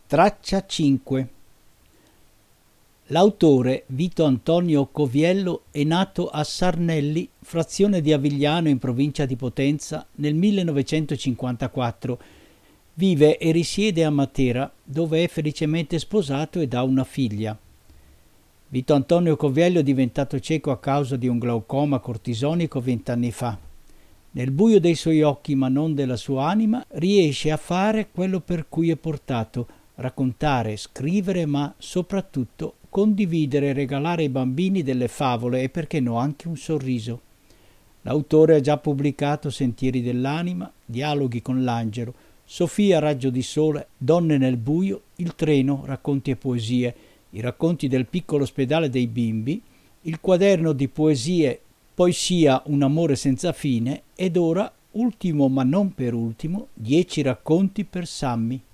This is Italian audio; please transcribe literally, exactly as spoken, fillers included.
Traccia cinque. L'autore, Vito Antonio Coviello, è nato a Sarnelli, frazione di Avigliano in provincia di Potenza, nel millenovecentocinquantaquattro. Vive e risiede a Matera, dove è felicemente sposato ed ha una figlia. Vito Antonio Coviello è diventato cieco a causa di un glaucoma cortisonico vent'anni fa. Nel buio dei suoi occhi, ma non della sua anima, riesce a fare quello per cui è portato: raccontare, scrivere, ma soprattutto condividere e regalare ai bambini delle favole e, perché no, anche un sorriso. L'autore ha già pubblicato Sentieri dell'anima, Dialoghi con l'angelo, Sofia raggio di sole, Donne nel buio, Il treno, racconti e poesie, I racconti del piccolo ospedale dei bimbi, il quaderno di poesie Poi sia un amore senza fine ed ora, ultimo ma non per ultimo, Dieci racconti per Sammy.